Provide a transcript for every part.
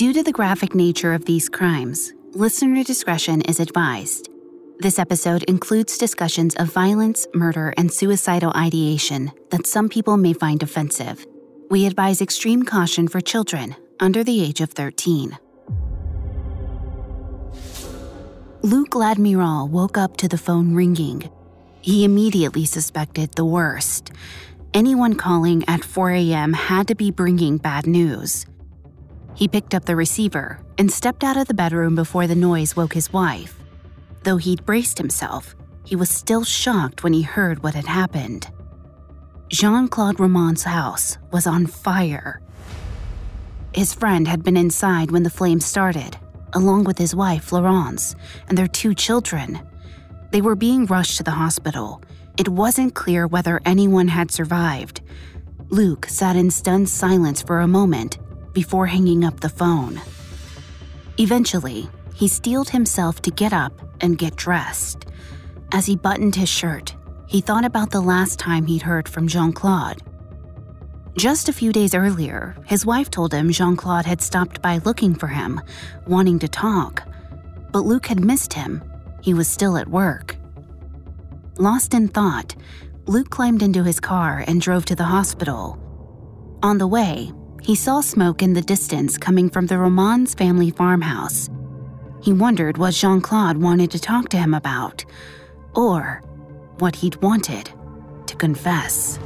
Due to the graphic nature of these crimes, listener discretion is advised. This episode includes discussions of violence, murder, and suicidal ideation that some people may find offensive. We advise extreme caution for children under the age of 13. Luke Ladmiral woke up to the phone ringing. He immediately suspected the worst. Anyone calling at 4 a.m. had to be bringing bad news. He picked up the receiver and stepped out of the bedroom before the noise woke his wife. Though he'd braced himself, he was still shocked when he heard what had happened. Jean-Claude Ramon's house was on fire. His friend had been inside when the flames started, along with his wife, Florence, and their 2 children. They were being rushed to the hospital. It wasn't clear whether anyone had survived. Luke sat in stunned silence for a moment before hanging up the phone. Eventually, he steeled himself to get up and get dressed. As he buttoned his shirt, he thought about the last time he'd heard from Jean-Claude. Just a few days earlier, his wife told him Jean-Claude had stopped by looking for him, wanting to talk. But Luke had missed him. He was still at work. Lost in thought, Luke climbed into his car and drove to the hospital. On the way, he saw smoke in the distance coming from the Ramons family farmhouse. He wondered what Jean-Claude wanted to talk to him about, or what he'd wanted to confess.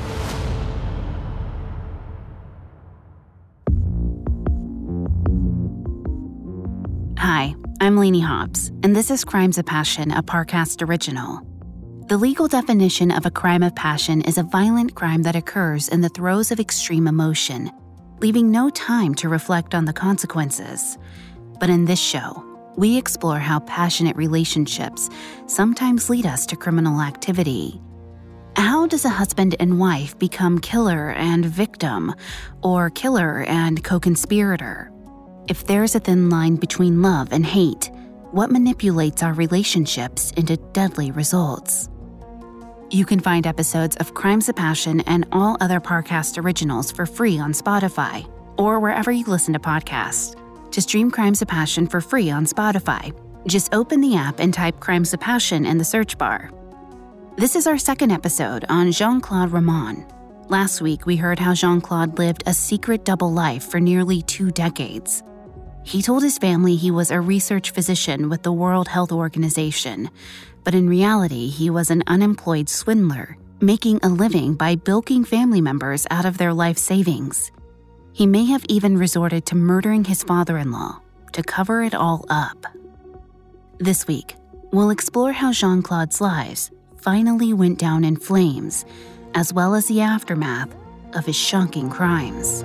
Hi, I'm Lainey Hobbs, and this is Crimes of Passion, a Parcast original. The legal definition of a crime of passion is a violent crime that occurs in the throes of extreme emotion, leaving no time to reflect on the consequences. But in this show, we explore how passionate relationships sometimes lead us to criminal activity. How does a husband and wife become killer and victim, or killer and co-conspirator? If there's a thin line between love and hate, what manipulates our relationships into deadly results? You can find episodes of Crimes of Passion and all other Parcast originals for free on Spotify or wherever you listen to podcasts. To stream Crimes of Passion for free on Spotify, just open the app and type Crimes of Passion in the search bar. This is our second episode on Jean-Claude Ramon. Last week, we heard how Jean-Claude lived a secret double life for nearly 2 decades. He told his family he was a research physician with the World Health Organization, but in reality, he was an unemployed swindler, making a living by bilking family members out of their life savings. He may have even resorted to murdering his father-in-law to cover it all up. This week, we'll explore how Jean-Claude's lives finally went down in flames, as well as the aftermath of his shocking crimes.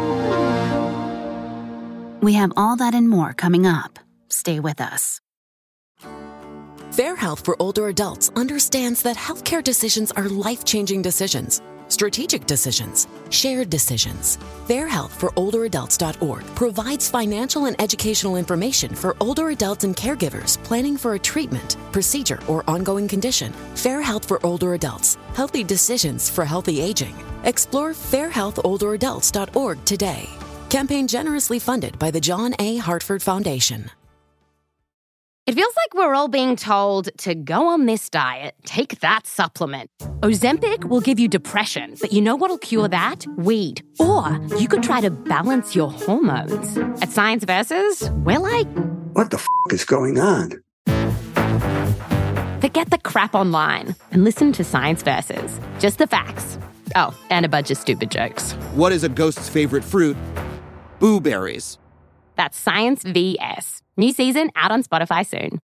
We have all that and more coming up. Stay with us. Fair Health for Older Adults understands that healthcare decisions are life-changing decisions, strategic decisions, shared decisions. FairHealthForOlderAdults.org provides financial and educational information for older adults and caregivers planning for a treatment, procedure, or ongoing condition. Fair Health for Older Adults. Healthy decisions for healthy aging. Explore FairHealthOlderAdults.org today. Campaign generously funded by the John A. Hartford Foundation. It feels like we're all being told to go on this diet, take that supplement. Ozempic will give you depression, but you know what'll cure that? Weed. Or you could try to balance your hormones. At Science Versus, we're like... What the is going on? Forget the crap online and listen to Science Versus. Just the facts. Oh, and a bunch of stupid jokes. What is a ghost's favorite fruit? Blueberries. That's Science VS. New season out on Spotify soon.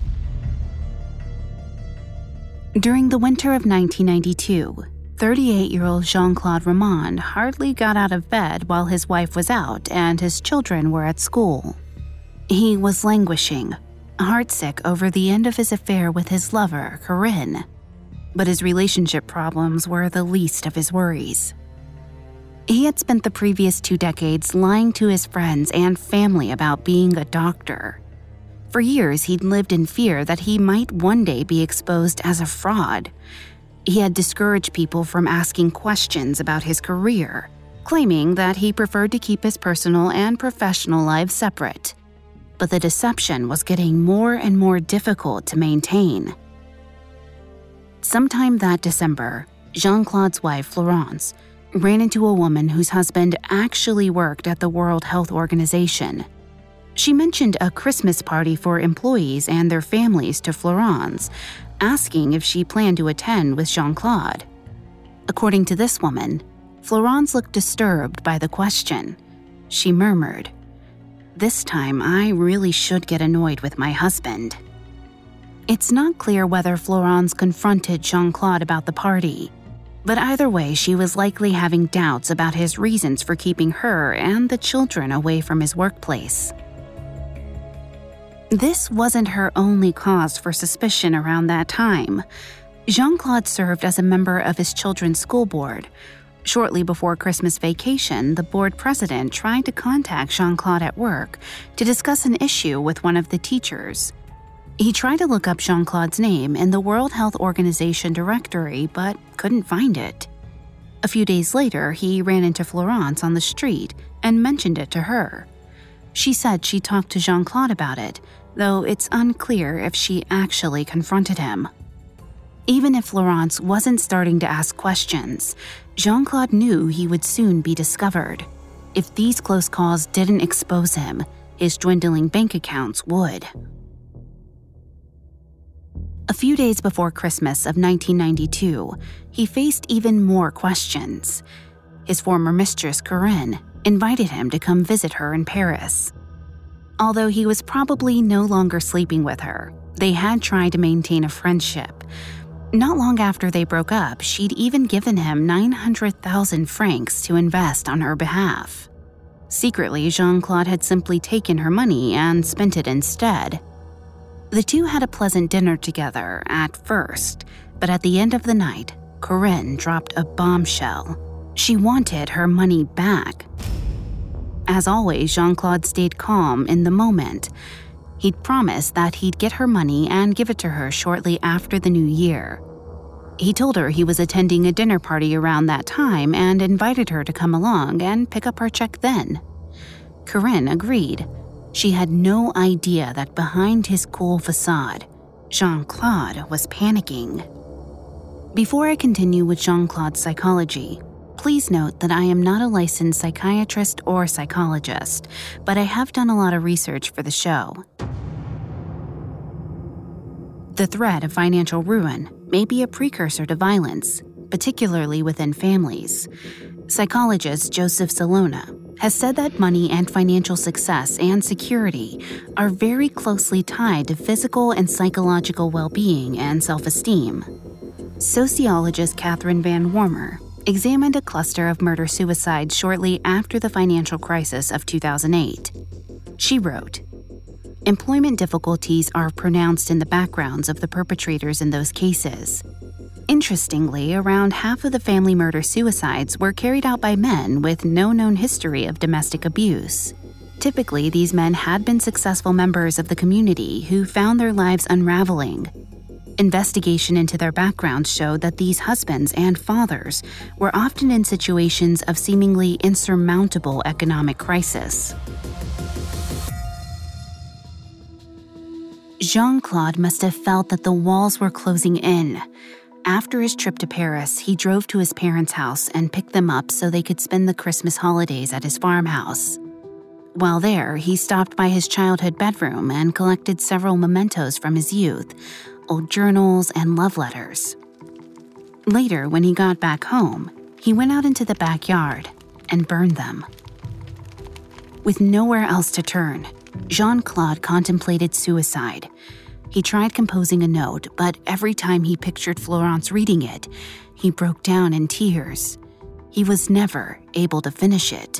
During the winter of 1992, 38-year-old Jean-Claude Ramon hardly got out of bed while his wife was out and his children were at school. He was languishing, heartsick over the end of his affair with his lover, Corinne. But his relationship problems were the least of his worries. He had spent the previous 2 decades lying to his friends and family about being a doctor. For years, he'd lived in fear that he might one day be exposed as a fraud. He had discouraged people from asking questions about his career, claiming that he preferred to keep his personal and professional lives separate. But the deception was getting more and more difficult to maintain. Sometime that December, Jean-Claude's wife, Florence, ran into a woman whose husband actually worked at the World Health Organization. She mentioned a Christmas party for employees and their families to Florence, asking if she planned to attend with Jean-Claude. According to this woman, Florence looked disturbed by the question. She murmured, "This time I really should get annoyed with my husband." It's not clear whether Florence confronted Jean-Claude about the party, but either way, she was likely having doubts about his reasons for keeping her and the children away from his workplace. This wasn't her only cause for suspicion around that time. Jean-Claude served as a member of his children's school board. Shortly before Christmas vacation, the board president tried to contact Jean-Claude at work to discuss an issue with one of the teachers. He tried to look up Jean-Claude's name in the World Health Organization directory, but couldn't find it. A few days later, he ran into Florence on the street and mentioned it to her. She said she talked to Jean-Claude about it, though it's unclear if she actually confronted him. Even if Florence wasn't starting to ask questions, Jean-Claude knew he would soon be discovered. If these close calls didn't expose him, his dwindling bank accounts would. A few days before Christmas of 1992, he faced even more questions. His former mistress, Corinne, invited him to come visit her in Paris. Although he was probably no longer sleeping with her, they had tried to maintain a friendship. Not long after they broke up, she'd even given him 900,000 francs to invest on her behalf. Secretly, Jean-Claude had simply taken her money and spent it instead. The two had a pleasant dinner together at first, but at the end of the night, Corinne dropped a bombshell. She wanted her money back. As always, Jean-Claude stayed calm in the moment. He'd promised that he'd get her money and give it to her shortly after the new year. He told her he was attending a dinner party around that time and invited her to come along and pick up her check then. Corinne agreed. She had no idea that behind his cool facade, Jean-Claude was panicking. Before I continue with Jean-Claude's psychology, please note that I am not a licensed psychiatrist or psychologist, but I have done a lot of research for the show. The threat of financial ruin may be a precursor to violence, particularly within families. Psychologist Joseph Salona has said that money and financial success and security are very closely tied to physical and psychological well-being and self-esteem. Sociologist Catherine Van Wormer examined a cluster of murder-suicides shortly after the financial crisis of 2008. She wrote, "Employment difficulties are pronounced in the backgrounds of the perpetrators in those cases. Interestingly, around half of the family murder-suicides were carried out by men with no known history of domestic abuse. Typically, these men had been successful members of the community who found their lives unraveling. Investigation into their backgrounds showed that these husbands and fathers were often in situations of seemingly insurmountable economic crisis." Jean-Claude must have felt that the walls were closing in. After his trip to Paris, he drove to his parents' house and picked them up so they could spend the Christmas holidays at his farmhouse. While there, he stopped by his childhood bedroom and collected several mementos from his youth, old journals and love letters. Later, when he got back home, he went out into the backyard and burned them. With nowhere else to turn, Jean-Claude contemplated suicide. He tried composing a note, but every time he pictured Florence reading it, he broke down in tears. He was never able to finish it.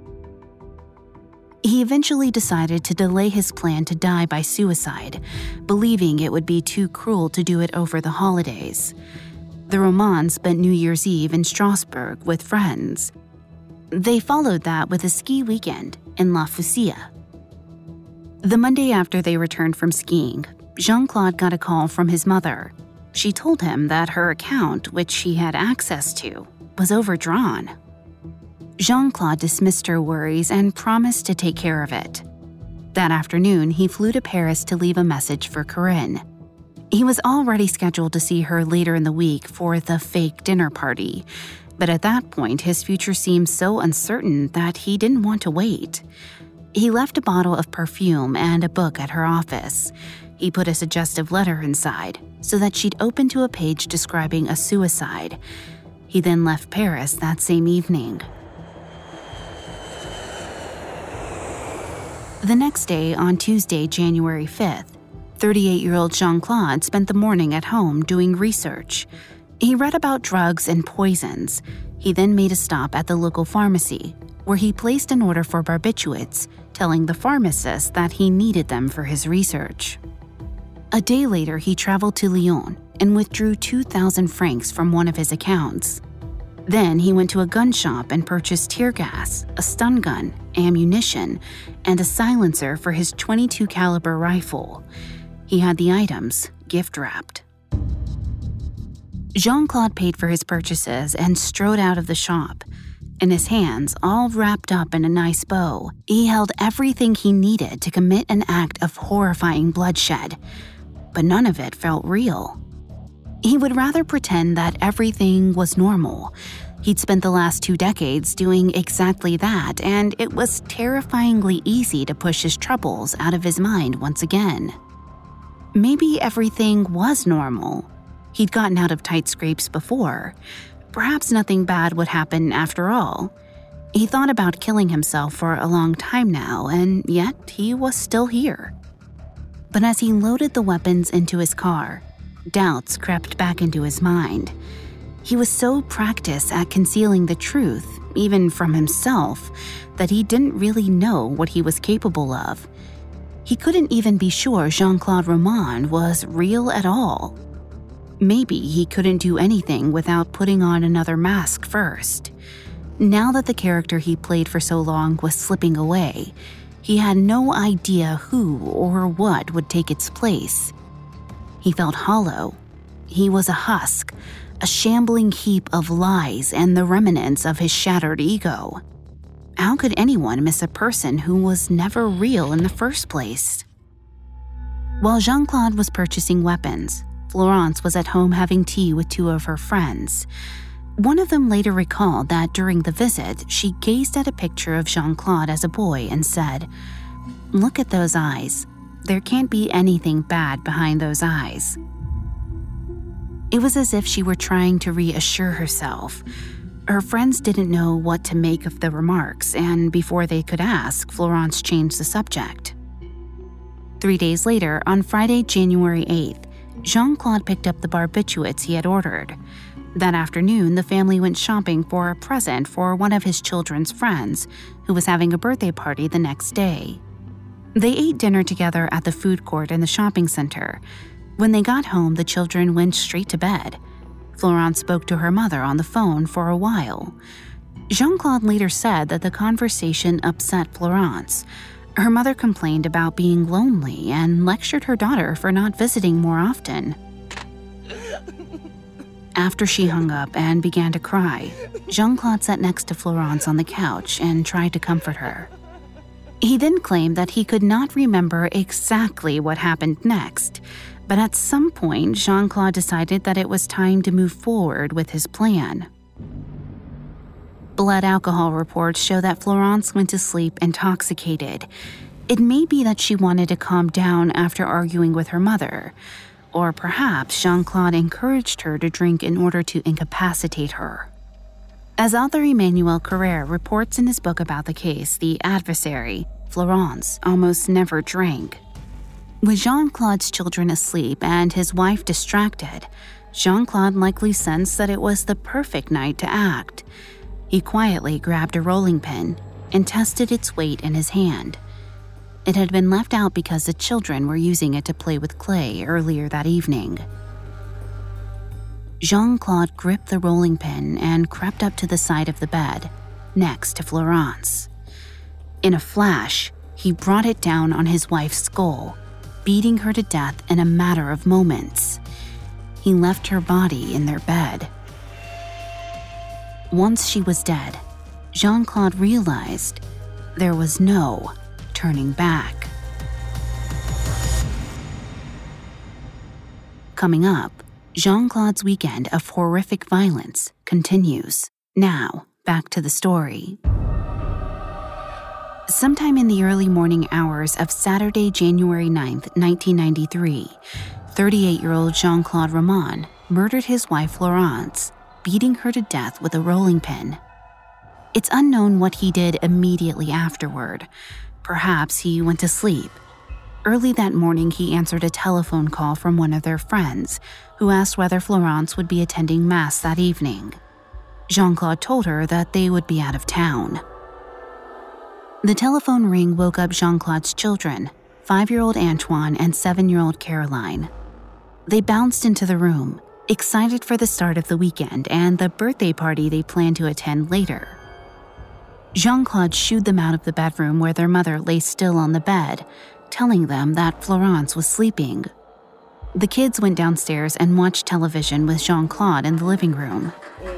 He eventually decided to delay his plan to die by suicide, believing it would be too cruel to do it over the holidays. The Romans spent New Year's Eve in Strasbourg with friends. They followed that with a ski weekend in La Fusia. The Monday after they returned from skiing, Jean-Claude got a call from his mother. She told him that her account, which he had access to, was overdrawn. Jean-Claude dismissed her worries and promised to take care of it. That afternoon, he flew to Paris to leave a message for Corinne. He was already scheduled to see her later in the week for the fake dinner party, but at that point, his future seemed so uncertain that he didn't want to wait. He left a bottle of perfume and a book at her office. He put a suggestive letter inside so that she'd open to a page describing a suicide. He then left Paris that same evening. The next day, on Tuesday, January 5th, 38-year-old Jean-Claude spent the morning at home doing research. He read about drugs and poisons. He then made a stop at the local pharmacy, where he placed an order for barbiturates, telling the pharmacist that he needed them for his research. A day later, he traveled to Lyon and withdrew 2,000 francs from one of his accounts. Then he went to a gun shop and purchased tear gas, a stun gun, ammunition, and a silencer for his .22 caliber rifle. He had the items gift-wrapped. Jean-Claude paid for his purchases and strode out of the shop. In his hands, all wrapped up in a nice bow, he held everything he needed to commit an act of horrifying bloodshed. But none of it felt real. He would rather pretend that everything was normal. He'd spent the last 2 decades doing exactly that, and it was terrifyingly easy to push his troubles out of his mind once again. Maybe everything was normal. He'd gotten out of tight scrapes before. Perhaps nothing bad would happen after all. He thought about killing himself for a long time now, and yet he was still here. But as he loaded the weapons into his car, doubts crept back into his mind. He was so practiced at concealing the truth, even from himself, that he didn't really know what he was capable of. He couldn't even be sure Jean-Claude Roman was real at all. Maybe he couldn't do anything without putting on another mask first. Now that the character he played for so long was slipping away, he had no idea who or what would take its place. He felt hollow. He was a husk, a shambling heap of lies and the remnants of his shattered ego. How could anyone miss a person who was never real in the first place? While Jean-Claude was purchasing weapons, Florence was at home having tea with 2 of her friends. One of them later recalled that during the visit, she gazed at a picture of Jean-Claude as a boy and said, "Look at those eyes. There can't be anything bad behind those eyes." It was as if she were trying to reassure herself. Her friends didn't know what to make of the remarks, and before they could ask, Florence changed the subject. 3 days later, on Friday, January 8th, Jean-Claude picked up the barbiturates he had ordered. That afternoon, the family went shopping for a present for one of his children's friends, who was having a birthday party the next day. They ate dinner together at the food court in the shopping center. When they got home, the children went straight to bed. Florence spoke to her mother on the phone for a while. Jean-Claude later said that the conversation upset Florence. Her mother complained about being lonely and lectured her daughter for not visiting more often. After she hung up and began to cry, Jean-Claude sat next to Florence on the couch and tried to comfort her. He then claimed that he could not remember exactly what happened next, but at some point, Jean-Claude decided that it was time to move forward with his plan. Blood alcohol reports show that Florence went to sleep intoxicated. It may be that she wanted to calm down after arguing with her mother, or perhaps Jean-Claude encouraged her to drink in order to incapacitate her. As author Emmanuel Carrère reports in his book about the case, The Adversary, Florence almost never drank. With Jean-Claude's children asleep and his wife distracted, Jean-Claude likely sensed that it was the perfect night to act. He quietly grabbed a rolling pin and tested its weight in his hand. It had been left out because the children were using it to play with clay earlier that evening. Jean-Claude gripped the rolling pin and crept up to the side of the bed, next to Florence. In a flash, he brought it down on his wife's skull, beating her to death in a matter of moments. He left her body in their bed. Once she was dead, Jean-Claude realized there was no turning back. Coming up, Jean-Claude's weekend of horrific violence continues. Now, back to the story. Sometime in the early morning hours of Saturday, January 9th, 1993, 38-year-old Jean-Claude Ramon murdered his wife Florence, beating her to death with a rolling pin. It's unknown what he did immediately afterward. Perhaps he went to sleep. Early that morning, he answered a telephone call from one of their friends, who asked whether Florence would be attending Mass that evening. Jean-Claude told her that they would be out of town. The telephone ring woke up Jean-Claude's children, 5-year-old Antoine and 7-year-old Caroline. They bounced into the room, excited for the start of the weekend and the birthday party they planned to attend later. Jean-Claude shooed them out of the bedroom where their mother lay still on the bed, telling them that Florence was sleeping. The kids went downstairs and watched television with Jean-Claude in the living room.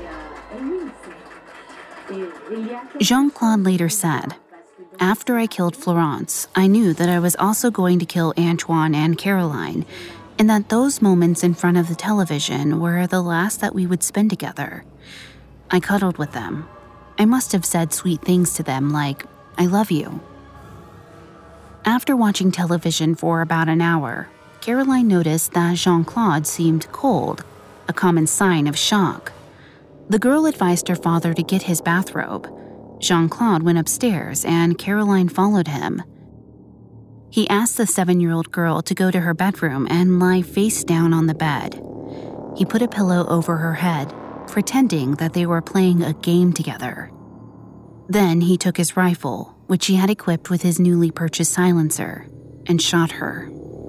Jean-Claude later said, "After I killed Florence, I knew that I was also going to kill Antoine and Caroline, and that those moments in front of the television were the last that we would spend together. I cuddled with them. I must have said sweet things to them like, 'I love you.'" After watching television for about an hour, Caroline noticed that Jean-Claude seemed cold, a common sign of shock. The girl advised her father to get his bathrobe. Jean-Claude went upstairs and Caroline followed him. He asked the 7-year-old girl to go to her bedroom and lie face down on the bed. He put a pillow over her head, pretending that they were playing a game together. Then he took his rifle, which he had equipped with his newly purchased silencer, and shot her.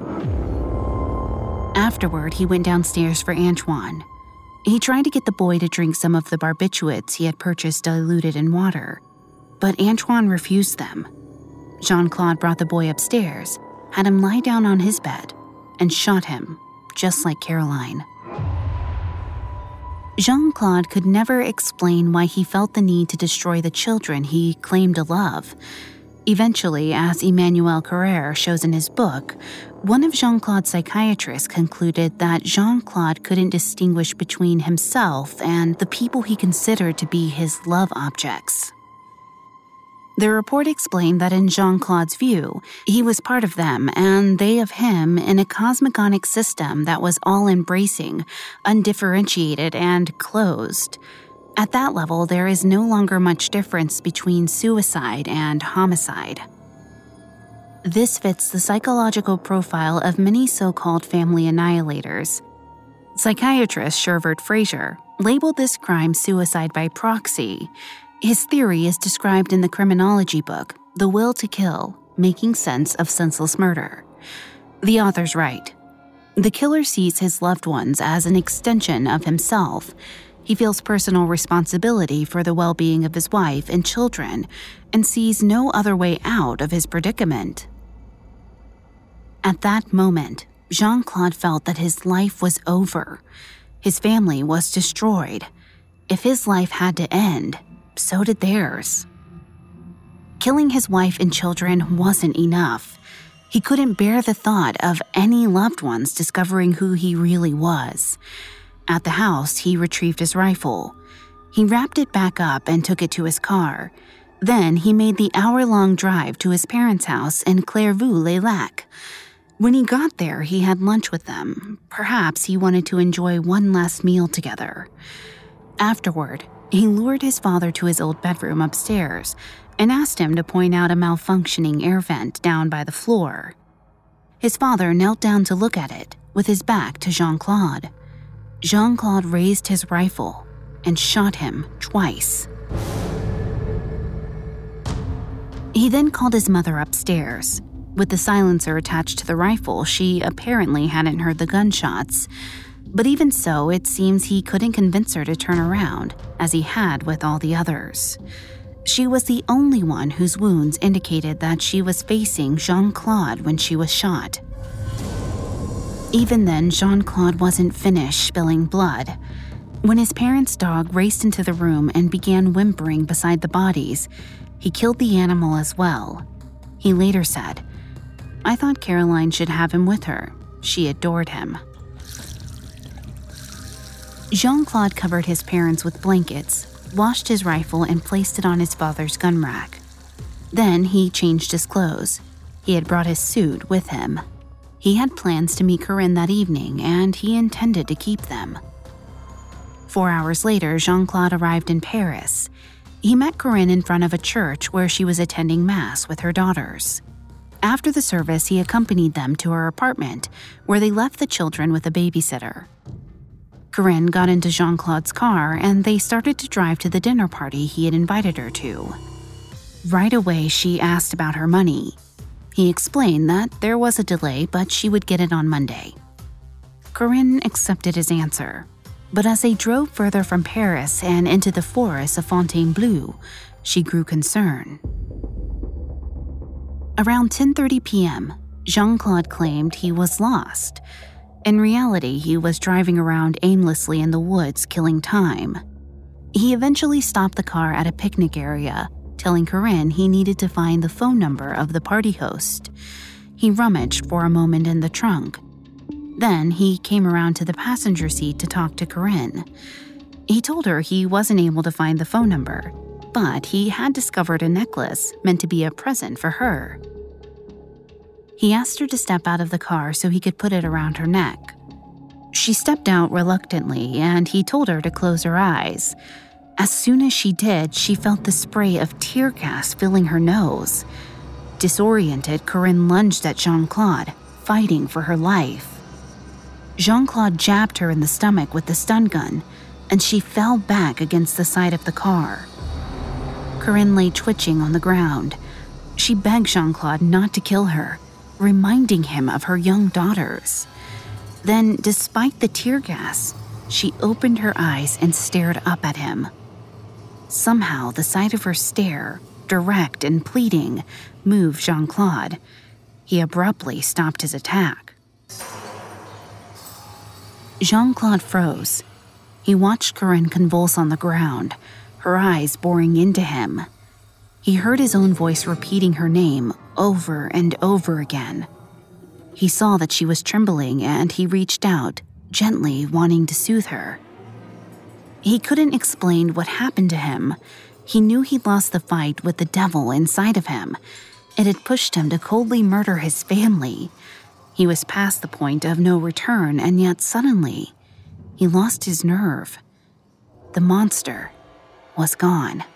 Afterward, he went downstairs for Antoine. He tried to get the boy to drink some of the barbiturates he had purchased diluted in water, but Antoine refused them. Jean-Claude brought the boy upstairs, had him lie down on his bed, and shot him, just like Caroline. Jean-Claude could never explain why he felt the need to destroy the children he claimed to love. Eventually, as Emmanuel Carrère shows in his book, one of Jean-Claude's psychiatrists concluded that Jean-Claude couldn't distinguish between himself and the people he considered to be his love objects. The report explained that in Jean-Claude's view, he was part of them and they of him in a cosmogonic system that was all-embracing, undifferentiated, and closed. At that level, there is no longer much difference between suicide and homicide. This fits the psychological profile of many so-called family annihilators. Psychiatrist Shervert Fraser labeled this crime suicide by proxy. His theory is described in the criminology book, The Will to Kill, Making Sense of Senseless Murder. The author's right. The killer sees his loved ones as an extension of himself. He feels personal responsibility for the well-being of his wife and children and sees no other way out of his predicament. At that moment, Jean-Claude felt that his life was over. His family was destroyed. If his life had to end, so did theirs. Killing his wife and children wasn't enough. He couldn't bear the thought of any loved ones discovering who he really was. At the house, he retrieved his rifle. He wrapped it back up and took it to his car. Then he made the hour-long drive to his parents' house in Clairvaux-les-Lacs. When he got there, he had lunch with them. Perhaps he wanted to enjoy one last meal together. Afterward, he lured his father to his old bedroom upstairs and asked him to point out a malfunctioning air vent down by the floor. His father knelt down to look at it, with his back to Jean-Claude. Jean-Claude raised his rifle and shot him twice. He then called his mother upstairs. With the silencer attached to the rifle, she apparently hadn't heard the gunshots. But even so, it seems he couldn't convince her to turn around, as he had with all the others. She was the only one whose wounds indicated that she was facing Jean-Claude when she was shot. Even then, Jean-Claude wasn't finished spilling blood. When his parents' dog raced into the room and began whimpering beside the bodies, he killed the animal as well. He later said, "I thought Caroline should have him with her. She adored him." Jean-Claude covered his parents with blankets, washed his rifle, and placed it on his father's gun rack. Then he changed his clothes. He had brought his suit with him. He had plans to meet Corinne that evening, and he intended to keep them. 4 hours later, Jean-Claude arrived in Paris. He met Corinne in front of a church where she was attending Mass with her daughters. After the service, he accompanied them to her apartment, where they left the children with a babysitter. Corinne got into Jean-Claude's car, and they started to drive to the dinner party he had invited her to. Right away, she asked about her money. He explained that there was a delay, but she would get it on Monday. Corinne accepted his answer. But as they drove further from Paris and into the forest of Fontainebleau, she grew concerned. Around 10:30 p.m., Jean-Claude claimed he was lost. In reality, he was driving around aimlessly in the woods, killing time. He eventually stopped the car at a picnic area, telling Corinne he needed to find the phone number of the party host. He rummaged for a moment in the trunk. Then he came around to the passenger seat to talk to Corinne. He told her he wasn't able to find the phone number, but he had discovered a necklace meant to be a present for her. He asked her to step out of the car so he could put it around her neck. She stepped out reluctantly, and he told her to close her eyes. As soon as she did, she felt the spray of tear gas filling her nose. Disoriented, Corinne lunged at Jean-Claude, fighting for her life. Jean-Claude jabbed her in the stomach with the stun gun, and she fell back against the side of the car. Corinne lay twitching on the ground. She begged Jean-Claude not to kill her, reminding him of her young daughters. Then, despite the tear gas, she opened her eyes and stared up at him. Somehow, the sight of her stare, direct and pleading, moved Jean-Claude. He abruptly stopped his attack. Jean-Claude froze. He watched Corinne convulse on the ground, her eyes boring into him. He heard his own voice repeating her name over and over again. He saw that she was trembling, and he reached out, gently wanting to soothe her. He couldn't explain what happened to him. He knew he'd lost the fight with the devil inside of him. It had pushed him to coldly murder his family. He was past the point of no return, and yet suddenly, he lost his nerve. The monster was gone.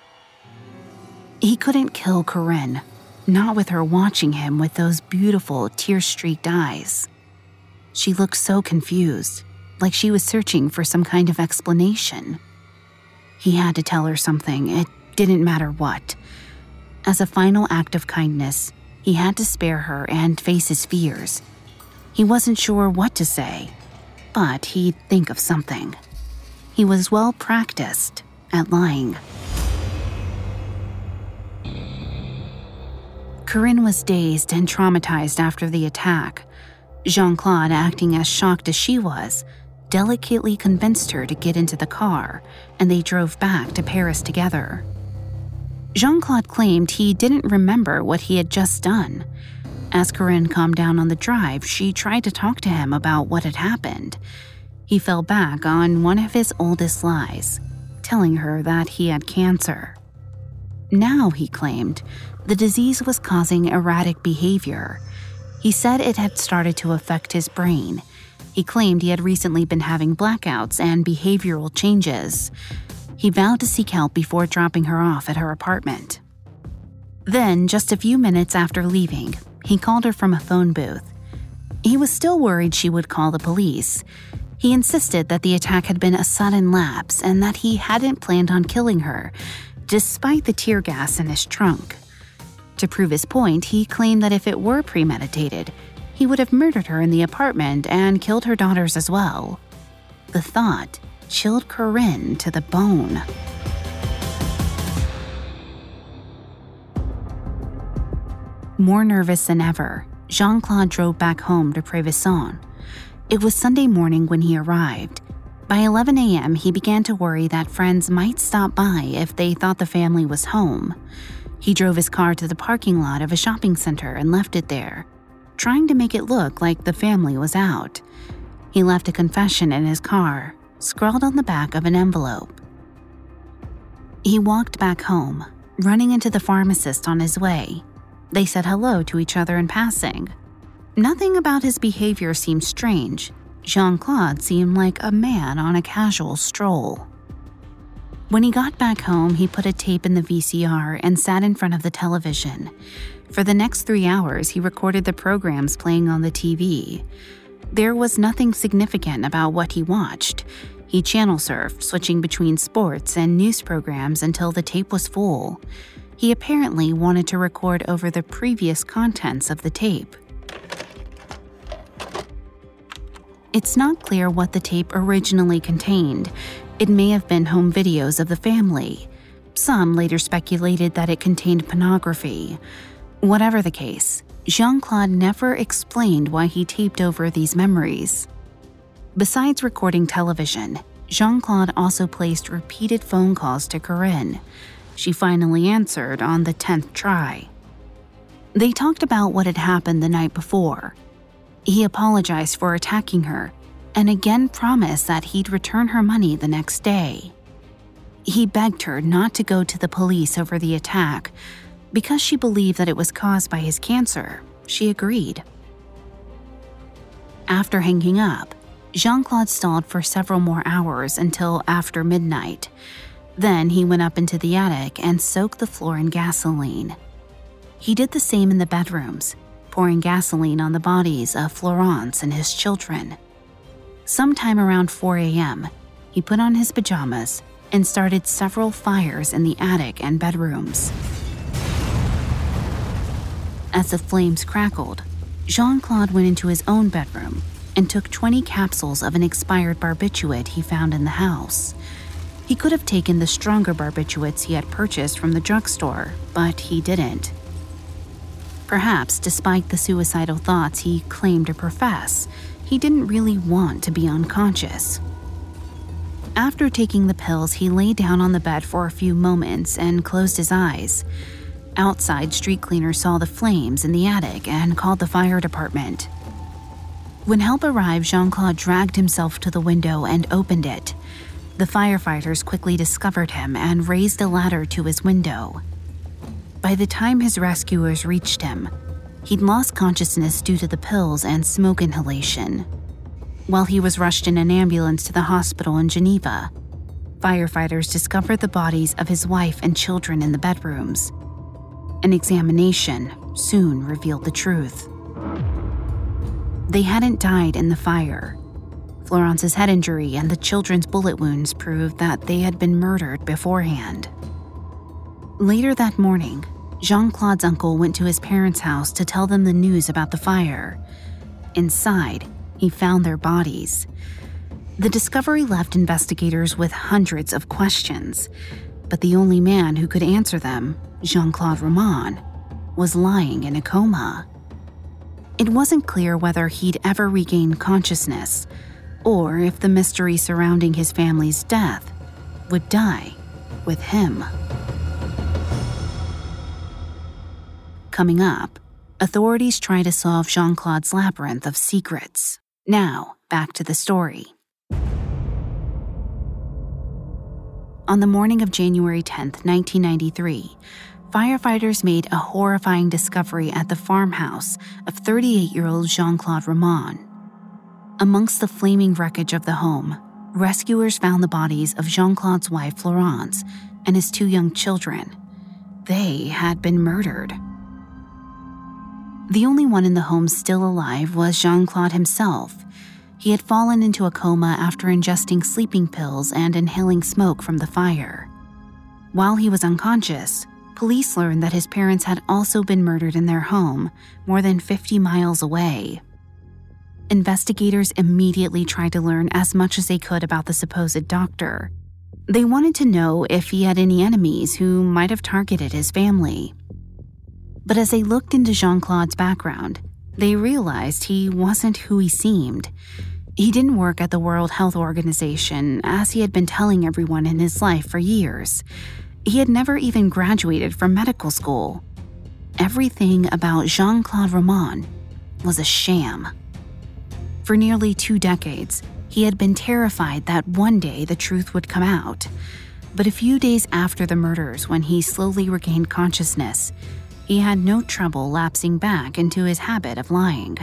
He couldn't kill Corinne, not with her watching him with those beautiful, tear-streaked eyes. She looked so confused, like she was searching for some kind of explanation. He had to tell her something. It didn't matter what. As a final act of kindness, he had to spare her and face his fears. He wasn't sure what to say, but he'd think of something. He was well practiced at lying. Corinne was dazed and traumatized after the attack. Jean-Claude, acting as shocked as she was, delicately convinced her to get into the car, and they drove back to Paris together. Jean-Claude claimed he didn't remember what he had just done. As Corinne calmed down on the drive, she tried to talk to him about what had happened. He fell back on one of his oldest lies, telling her that he had cancer. Now, he claimed, the disease was causing erratic behavior. He said it had started to affect his brain. He claimed he had recently been having blackouts and behavioral changes. He vowed to seek help before dropping her off at her apartment. Then, just a few minutes after leaving, he called her from a phone booth. He was still worried she would call the police. He insisted that the attack had been a sudden lapse and that he hadn't planned on killing her, despite the tear gas in his trunk. To prove his point, he claimed that if it were premeditated, he would have murdered her in the apartment and killed her daughters as well. The thought chilled Corinne to the bone. More nervous than ever, Jean-Claude drove back home to Prévesson. It was Sunday morning when he arrived. By 11 a.m., he began to worry that friends might stop by if they thought the family was home. He drove his car to the parking lot of a shopping center and left it there, trying to make it look like the family was out. He left a confession in his car, scrawled on the back of an envelope. He walked back home, running into the pharmacist on his way. They said hello to each other in passing. Nothing about his behavior seemed strange. Jean-Claude seemed like a man on a casual stroll. When he got back home, he put a tape in the VCR and sat in front of the television. For the next 3 hours, he recorded the programs playing on the TV. There was nothing significant about what he watched. He channel surfed, switching between sports and news programs until the tape was full. He apparently wanted to record over the previous contents of the tape. It's not clear what the tape originally contained. It may have been home videos of the family. Some later speculated that it contained pornography. Whatever the case, Jean-Claude never explained why he taped over these memories. Besides recording television, Jean-Claude also placed repeated phone calls to Corinne. She finally answered on the 10th try. They talked about what had happened the night before. He apologized for attacking her and again promised that he'd return her money the next day. He begged her not to go to the police over the attack. Because she believed that it was caused by his cancer, she agreed. After hanging up, Jean-Claude stalled for several more hours until after midnight. Then he went up into the attic and soaked the floor in gasoline. He did the same in the bedrooms, pouring gasoline on the bodies of Florence and his children. Sometime around 4 a.m., he put on his pajamas and started several fires in the attic and bedrooms. As the flames crackled, Jean-Claude went into his own bedroom and took 20 capsules of an expired barbiturate he found in the house. He could have taken the stronger barbiturates he had purchased from the drugstore, but he didn't. Perhaps, despite the suicidal thoughts he claimed to profess, he didn't really want to be unconscious. After taking the pills, he lay down on the bed for a few moments and closed his eyes. Outside, street cleaners saw the flames in the attic and called the fire department. When help arrived, Jean-Claude dragged himself to the window and opened it. The firefighters quickly discovered him and raised a ladder to his window. By the time his rescuers reached him, he'd lost consciousness due to the pills and smoke inhalation. While he was rushed in an ambulance to the hospital in Geneva, firefighters discovered the bodies of his wife and children in the bedrooms. An examination soon revealed the truth. They hadn't died in the fire. Florence's head injury and the children's bullet wounds proved that they had been murdered beforehand. Later that morning, Jean-Claude's uncle went to his parents' house to tell them the news about the fire. Inside, he found their bodies. The discovery left investigators with hundreds of questions, but the only man who could answer them, Jean-Claude Ramon, was lying in a coma. It wasn't clear whether he'd ever regain consciousness, or if the mystery surrounding his family's death would die with him. Coming up, authorities try to solve Jean-Claude's labyrinth of secrets. Now, back to the story. On the morning of January 10th, 1993, firefighters made a horrifying discovery at the farmhouse of 38-year-old Jean-Claude Ramon. Amongst the flaming wreckage of the home, rescuers found the bodies of Jean-Claude's wife Florence and his 2 young children. They had been murdered. The only one in the home still alive was Jean-Claude himself. He had fallen into a coma after ingesting sleeping pills and inhaling smoke from the fire. While he was unconscious, police learned that his parents had also been murdered in their home, more than 50 miles away. Investigators immediately tried to learn as much as they could about the supposed doctor. They wanted to know if he had any enemies who might have targeted his family. But as they looked into Jean-Claude's background, they realized he wasn't who he seemed. He didn't work at the World Health Organization, as he had been telling everyone in his life for years. He had never even graduated from medical school. Everything about Jean-Claude Roman was a sham. For nearly 2 decades, he had been terrified that one day the truth would come out. But a few days after the murders, when he slowly regained consciousness, he had no trouble lapsing back into his habit of lying.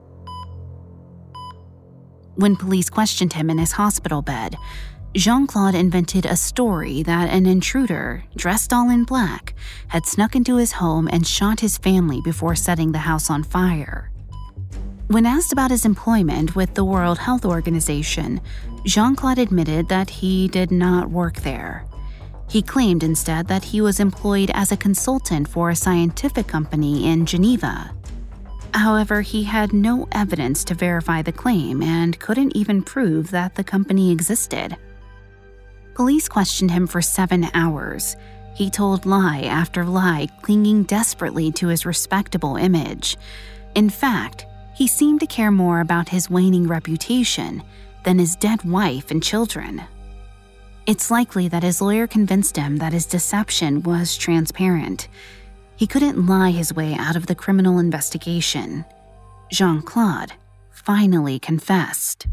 When police questioned him in his hospital bed, Jean-Claude invented a story that an intruder, dressed all in black, had snuck into his home and shot his family before setting the house on fire. When asked about his employment with the World Health Organization, Jean-Claude admitted that he did not work there. He claimed instead that he was employed as a consultant for a scientific company in Geneva. However, he had no evidence to verify the claim and couldn't even prove that the company existed. Police questioned him for 7 hours. He told lie after lie, clinging desperately to his respectable image. In fact, he seemed to care more about his waning reputation than his dead wife and children. It's likely that his lawyer convinced him that his deception was transparent. He couldn't lie his way out of the criminal investigation. Jean-Claude finally confessed.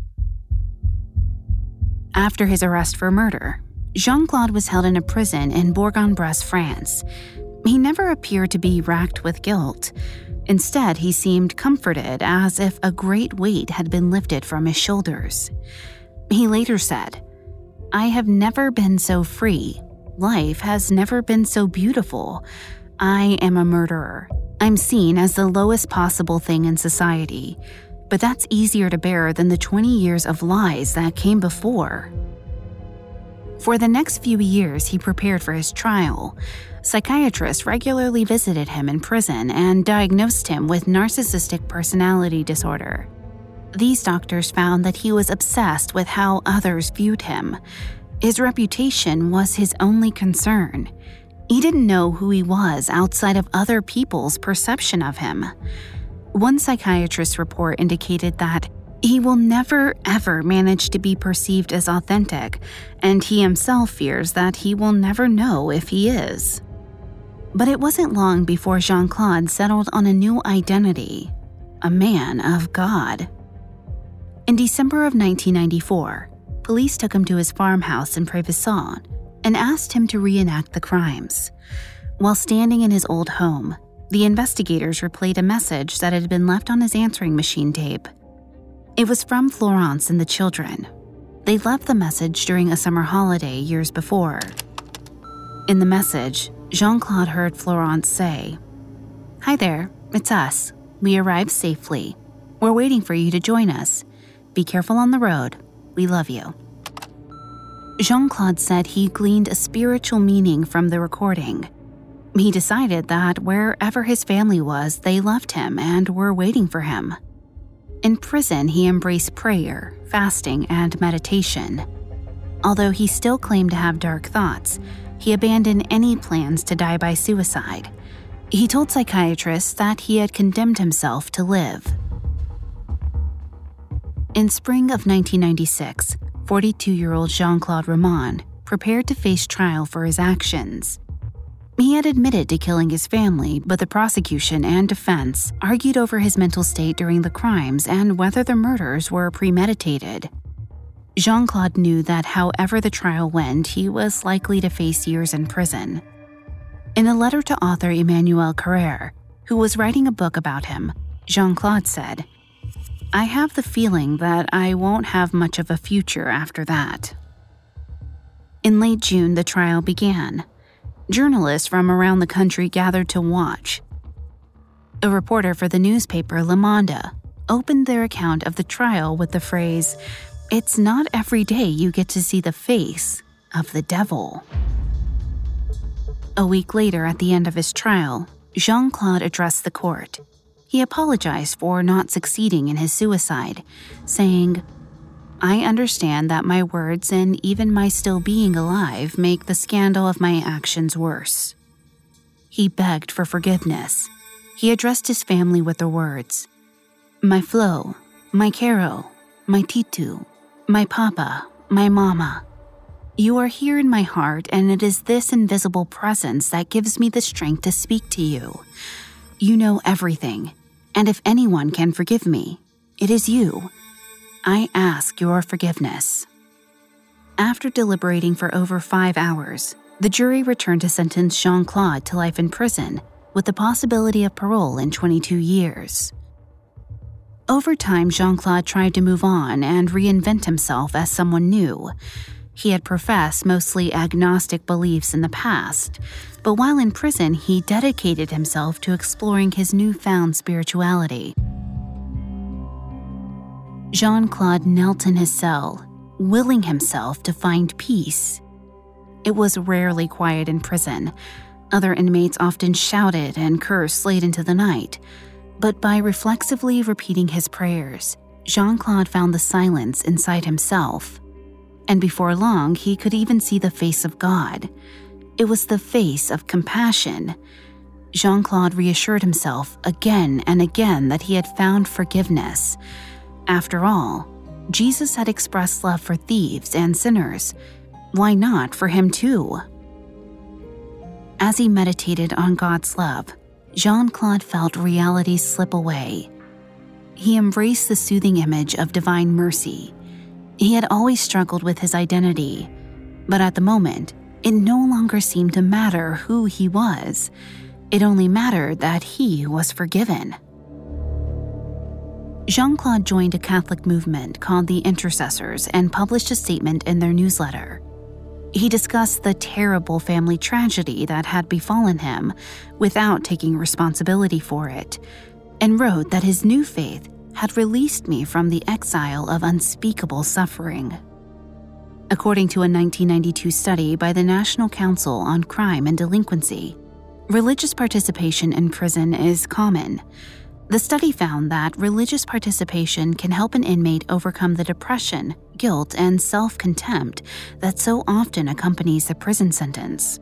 After his arrest for murder, Jean-Claude was held in a prison in Bourg-en-Bresse, France. He never appeared to be racked with guilt. Instead, he seemed comforted, as if a great weight had been lifted from his shoulders. He later said, "I have never been so free. Life has never been so beautiful. I am a murderer. I'm seen as the lowest possible thing in society. But that's easier to bear than the 20 years of lies that came before." For the next few years, he prepared for his trial. Psychiatrists regularly visited him in prison and diagnosed him with narcissistic personality disorder. These doctors found that he was obsessed with how others viewed him. His reputation was his only concern. He didn't know who he was outside of other people's perception of him. One psychiatrist's report indicated that he will never ever manage to be perceived as authentic, and he himself fears that he will never know if he is. But it wasn't long before Jean-Claude settled on a new identity, a man of God. In December of 1994, police took him to his farmhouse in Prévesson and asked him to reenact the crimes. While standing in his old home, the investigators replayed a message that had been left on his answering machine tape. It was from Florence and the children. They left the message during a summer holiday years before. In the message, Jean-Claude heard Florence say, "Hi there, it's us. We arrived safely. We're waiting for you to join us. Be careful on the road. We love you." Jean-Claude said he gleaned a spiritual meaning from the recording. He decided that wherever his family was, they loved him and were waiting for him. In prison, he embraced prayer, fasting, and meditation. Although he still claimed to have dark thoughts, he abandoned any plans to die by suicide. He told psychiatrists that he had condemned himself to live. In spring of 1996, 42-year-old Jean-Claude Roman prepared to face trial for his actions. He had admitted to killing his family, but the prosecution and defense argued over his mental state during the crimes and whether the murders were premeditated. Jean-Claude knew that however the trial went, he was likely to face years in prison. In a letter to author Emmanuel Carrère, who was writing a book about him, Jean-Claude said, "I have the feeling that I won't have much of a future after that." In late June, the trial began. Journalists from around the country gathered to watch. A reporter for the newspaper Le Monde opened their account of the trial with the phrase, "It's not every day you get to see the face of the devil." A week later, at the end of his trial, Jean-Claude addressed the court. He apologized for not succeeding in his suicide, saying, "I understand that my words and even my still being alive make the scandal of my actions worse." He begged for forgiveness. He addressed his family with the words, "My Flo, my Caro, my Titu, my Papa, my Mama. You are here in my heart, and it is this invisible presence that gives me the strength to speak to you. You know everything, and if anyone can forgive me, it is you. I ask your forgiveness." After deliberating for over 5 hours, the jury returned to sentence Jean-Claude to life in prison with the possibility of parole in 22 years. Over time, Jean-Claude tried to move on and reinvent himself as someone new. He had professed mostly agnostic beliefs in the past, but while in prison, he dedicated himself to exploring his newfound spirituality. Jean-Claude knelt in his cell, willing himself to find peace. It was rarely quiet in prison. Other inmates often shouted and cursed late into the night. But by reflexively repeating his prayers, Jean-Claude found the silence inside himself. And before long, he could even see the face of God. It was the face of compassion. Jean-Claude reassured himself again and again that he had found forgiveness. After all, Jesus had expressed love for thieves and sinners. Why not for him too? As he meditated on God's love, Jean-Claude felt reality slip away. He embraced the soothing image of divine mercy. He had always struggled with his identity, but at the moment, it no longer seemed to matter who he was. It only mattered that he was forgiven. Jean-Claude joined a Catholic movement called the Intercessors and published a statement in their newsletter. He discussed the terrible family tragedy that had befallen him without taking responsibility for it, and wrote that his new faith had released me from the exile of unspeakable suffering. According to a 1992 study by the National Council on Crime and Delinquency, religious participation in prison is common. The study found that religious participation can help an inmate overcome the depression, guilt, and self-contempt that so often accompanies the prison sentence.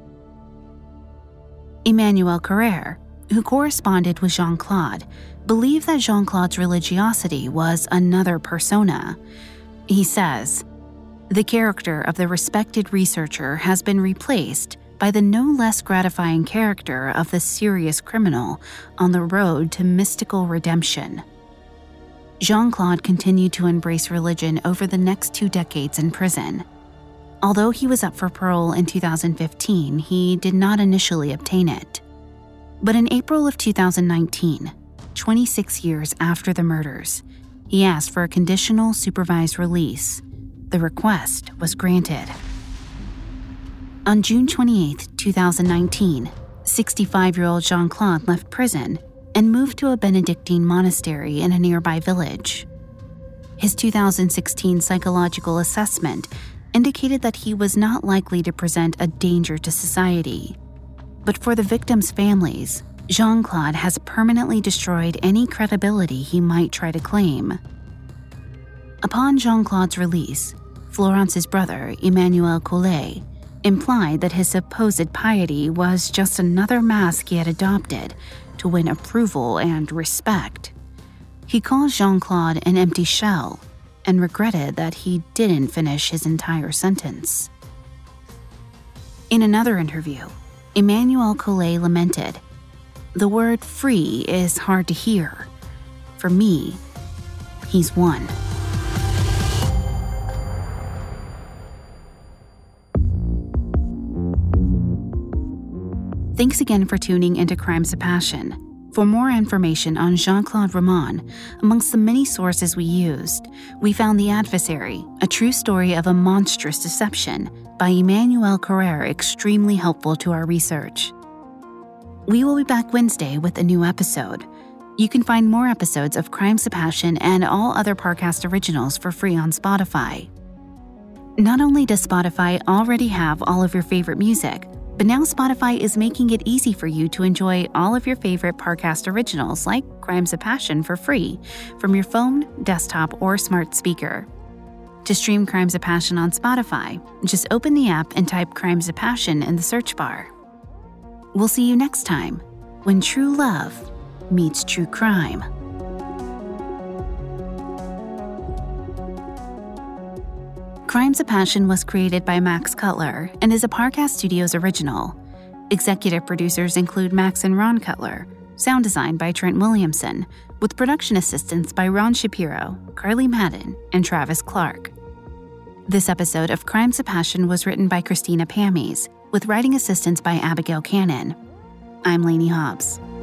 Emmanuel Carrère, who corresponded with Jean-Claude, believed that Jean-Claude's religiosity was another persona. He says, "The character of the respected researcher has been replaced by the no less gratifying character of the serious criminal on the road to mystical redemption." Jean-Claude continued to embrace religion over the next 2 decades in prison. Although he was up for parole in 2015, he did not initially obtain it. But in April of 2019, 26 years after the murders, he asked for a conditional supervised release. The request was granted. On June 28, 2019, 65-year-old Jean-Claude left prison and moved to a Benedictine monastery in a nearby village. His 2016 psychological assessment indicated that he was not likely to present a danger to society. But for the victims' families, Jean-Claude has permanently destroyed any credibility he might try to claim. Upon Jean-Claude's release, Florence's brother, Emmanuel Collet, implied that his supposed piety was just another mask he had adopted to win approval and respect. He called Jean-Claude an empty shell and regretted that he didn't finish his entire sentence. In another interview, Emmanuel Collet lamented, "The word free is hard to hear. For me, he's won." Thanks again for tuning into Crimes of Passion. For more information on Jean-Claude Ramond, amongst the many sources we used, we found The Adversary, a true story of a monstrous deception, by Emmanuel Carrère extremely helpful to our research. We will be back Wednesday with a new episode. You can find more episodes of Crimes of Passion and all other Parcast originals for free on Spotify. Not only does Spotify already have all of your favorite music, but now Spotify is making it easy for you to enjoy all of your favorite Parcast originals like Crimes of Passion for free from your phone, desktop, or smart speaker. To stream Crimes of Passion on Spotify, just open the app and type Crimes of Passion in the search bar. We'll see you next time when true love meets true crime. Crimes of Passion was created by Max Cutler and is a Parcast Studios original. Executive producers include Max and Ron Cutler. Sound design by Trent Williamson, with production assistance by Ron Shapiro, Carly Madden, and Travis Clark. This episode of Crimes of Passion was written by Christina Pammies, with writing assistance by Abigail Cannon. I'm Lainey Hobbs.